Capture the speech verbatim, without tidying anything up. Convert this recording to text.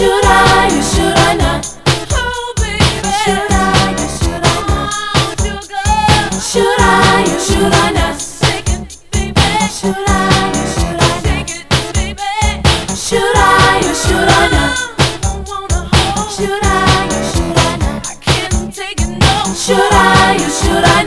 Should I or should I not? Oh, baby. Should I or should I not? Oh, sugar. Should I or should I not? Take it, baby. Should I or should I not? Take it, baby. Should I or should I not? I wanna hold. Should I or should I not? I can't take it no. Should I or should I